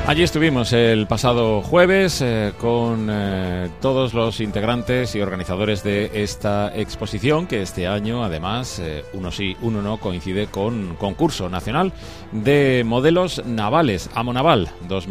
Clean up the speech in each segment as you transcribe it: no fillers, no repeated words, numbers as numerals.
Allí estuvimos el pasado jueves con todos los integrantes y organizadores de esta exposición, que este año, además, uno sí, uno no, coincide con concurso nacional de modelos navales, Amonaval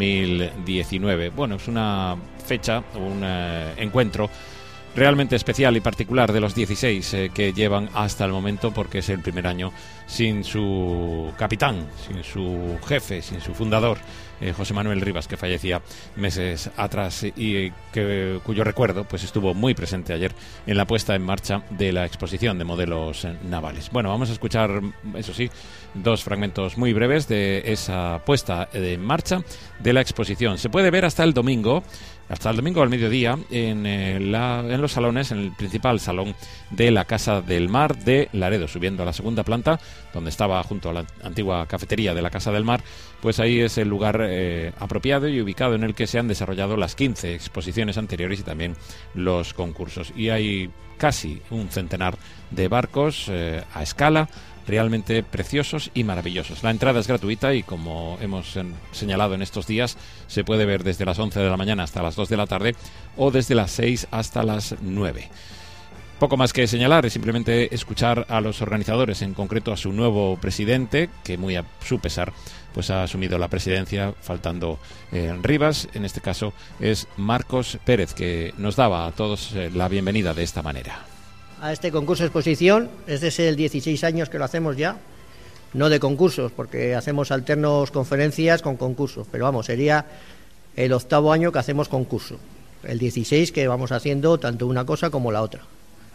2019. Bueno, es una fecha, un encuentro realmente especial y particular de los 16 que llevan hasta el momento, porque es el primer año sin su capitán, sin su jefe, sin su fundador, José Manuel Rivas, que fallecía meses atrás y cuyo recuerdo pues estuvo muy presente ayer en la puesta en marcha de la exposición de modelos navales. Bueno, vamos a escuchar, eso sí, dos fragmentos muy breves de esa puesta en marcha de la exposición. Se puede ver hasta el domingo al mediodía en los salones, en el principal salón de la Casa del Mar de Laredo, subiendo a la segunda planta, donde estaba junto a la antigua cafetería de la Casa del Mar. Pues ahí es el lugar apropiado y ubicado en el que se han desarrollado las 15 exposiciones anteriores y también los concursos. Y hay casi un centenar de barcos a escala, realmente preciosos y maravillosos. La entrada es gratuita y, como hemos señalado en estos días, se puede ver desde las 11 de la mañana hasta las 2 de la tarde o desde las 6 hasta las 9. Poco más que señalar, es simplemente escuchar a los organizadores, en concreto a su nuevo presidente, que muy a su pesar pues ha asumido la presidencia, faltando Rivas. En este caso es Marcos Pérez, que nos daba a todos la bienvenida de esta manera. A este concurso de exposición, este es el 16 años que lo hacemos ya, no de concursos, porque hacemos alternos conferencias con concursos, pero vamos, sería el 8º año que hacemos concurso, el 16 que vamos haciendo tanto una cosa como la otra.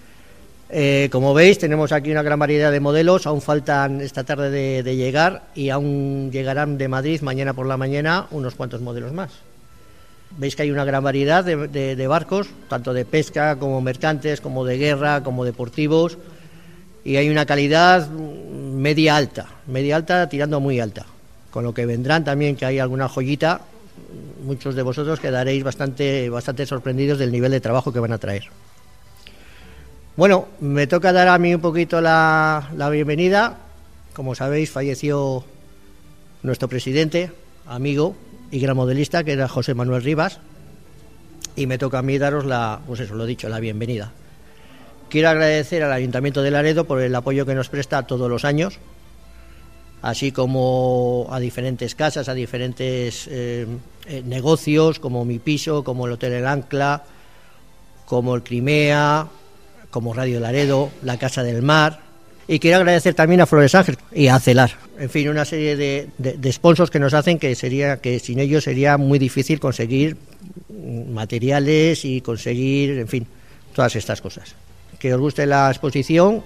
Como veis, tenemos aquí una gran variedad de modelos, aún faltan esta tarde de llegar y aún llegarán de Madrid mañana por la mañana unos cuantos modelos más. Veis que hay una gran variedad de barcos, tanto de pesca como mercantes, como de guerra, como deportivos, y hay una calidad media alta tirando muy alta, con lo que vendrán también, que hay alguna joyita. Muchos de vosotros quedaréis bastante sorprendidos del nivel de trabajo que van a traer. Bueno, me toca dar a mí un poquito la bienvenida. Como sabéis, falleció nuestro presidente, amigo y gran modelista, que era José Manuel Rivas, y me toca a mí daros la bienvenida. Quiero agradecer al Ayuntamiento de Laredo por el apoyo que nos presta todos los años, así como a diferentes casas, a diferentes negocios, como Mi Piso, como el Hotel El Ancla, como el Crimea, como Radio Laredo, la Casa del Mar. Y quiero agradecer también a Flores Ángel y a Celar. En fin, una serie de sponsors que nos hacen que sin ellos sería muy difícil conseguir materiales y conseguir, en fin, todas estas cosas. Que os guste la exposición.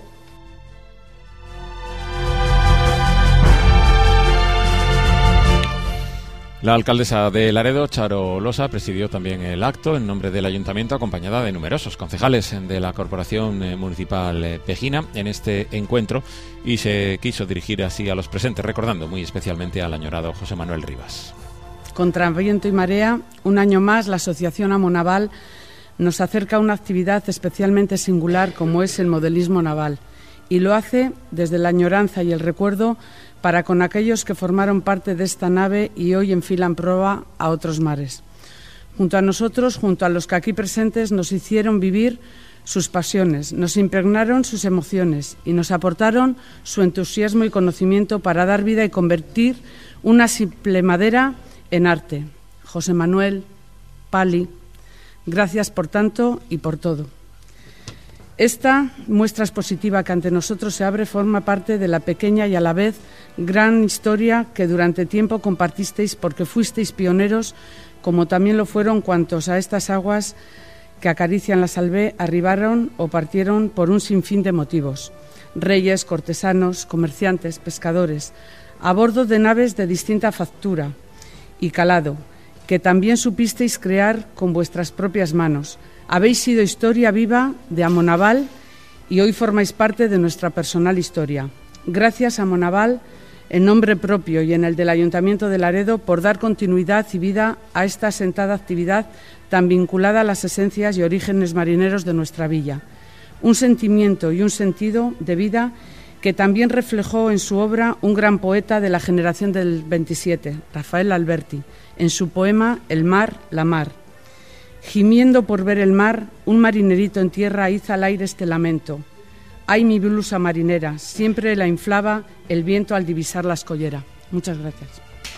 La alcaldesa de Laredo, Charo Losa, presidió también el acto en nombre del ayuntamiento, acompañada de numerosos concejales de la Corporación Municipal Pejina en este encuentro, y se quiso dirigir así a los presentes, recordando muy especialmente al añorado José Manuel Rivas. Contra viento y marea, un año más la Asociación Amonaval nos acerca a una actividad especialmente singular como es el modelismo naval, y lo hace desde la añoranza y el recuerdo para con aquellos que formaron parte de esta nave y hoy enfilan proa a otros mares. Junto a nosotros, junto a los que aquí presentes, nos hicieron vivir sus pasiones, nos impregnaron sus emociones y nos aportaron su entusiasmo y conocimiento para dar vida y convertir una simple madera en arte. José Manuel, Pali, gracias por tanto y por todo. Esta muestra expositiva que ante nosotros se abre forma parte de la pequeña y a la vez gran historia que durante tiempo compartisteis, porque fuisteis pioneros, como también lo fueron cuantos a estas aguas que acarician la Salvé arribaron o partieron por un sinfín de motivos. Reyes, cortesanos, comerciantes, pescadores, a bordo de naves de distinta factura y calado, que también supisteis crear con vuestras propias manos. Habéis sido historia viva de Amonaval y hoy formáis parte de nuestra personal historia. Gracias, Amonaval, en nombre propio y en el del Ayuntamiento de Laredo, por dar continuidad y vida a esta asentada actividad tan vinculada a las esencias y orígenes marineros de nuestra villa. Un sentimiento y un sentido de vida que también reflejó en su obra un gran poeta de la generación del 27, Rafael Alberti, en su poema El mar, la mar. Gimiendo por ver el mar, un marinerito en tierra iza al aire este lamento. Ay, mi blusa marinera, siempre la inflaba el viento al divisar la escollera. Muchas gracias.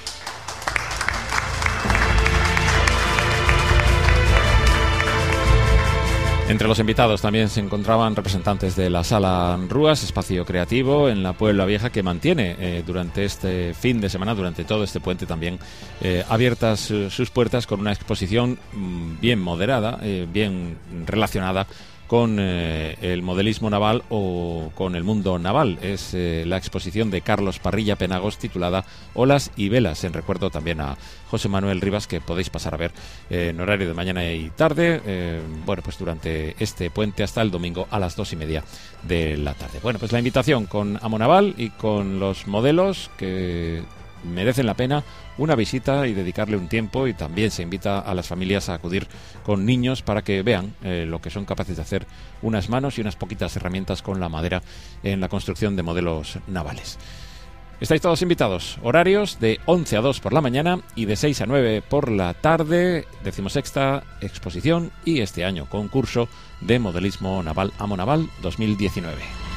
Entre los invitados también se encontraban representantes de la Sala Rúas, espacio creativo en la Puebla Vieja, que mantiene durante este fin de semana, durante todo este puente también, abiertas sus puertas con una exposición bien moderada, bien relacionada con el modelismo naval o con el mundo naval. Es la exposición de Carlos Parrilla Penagos titulada Olas y Velas, en recuerdo también a José Manuel Rivas, que podéis pasar a ver en horario de mañana y tarde, pues durante este puente hasta el domingo a las 2:30 de la tarde. Bueno, pues la invitación con Amonaval y con los modelos que merecen la pena una visita y dedicarle un tiempo, y también se invita a las familias a acudir con niños para que vean lo que son capaces de hacer unas manos y unas poquitas herramientas con la madera en la construcción de modelos navales. Estáis todos invitados. Horarios de 11 a 2 por la mañana y de 6 a 9 por la tarde. 16ª exposición y este año concurso de modelismo naval Amonaval 2019.